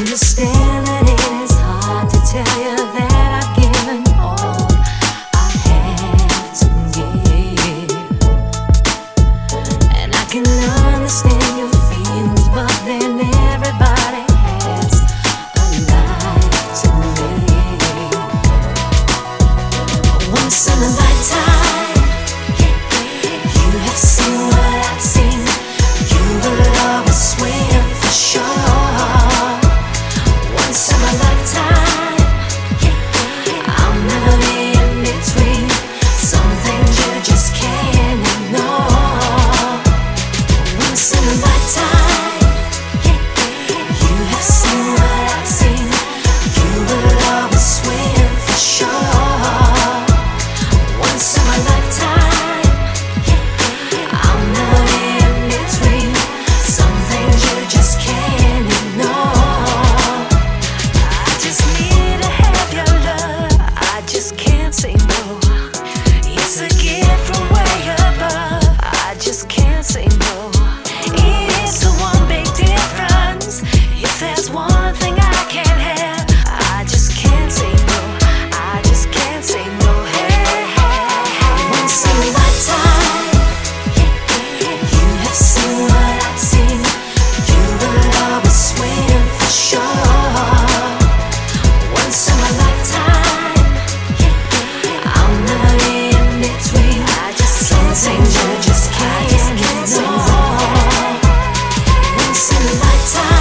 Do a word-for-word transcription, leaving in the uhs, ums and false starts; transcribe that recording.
understand that it is hard to tell you that I've given all I have to give, and I can understand your feelings, but then everybody has a life to live. Once in a lifetime, you have seen what I've seen. You will always swim for sure. Once in a lifetime, I'll never be in between. Some things you just can't ignore. Once in a lifetime, you have seen what I've seen. You will always swim for sure. Once in a lifetime, I'll never be in between. Some things you just can't ignore. I just need to have your love. I just can't say no. It's a gift from way above. I just can't say no. It's the one big difference. If there's one thing I can't have, I just can't say no. I just can't say no. Hey, hey, hey. Once in a lifetime, you have seen what I've seen. You will always swim for sure. Once in a lifetime, I'll never be in between. I just some things you just can't ignore. Once in a lifetime.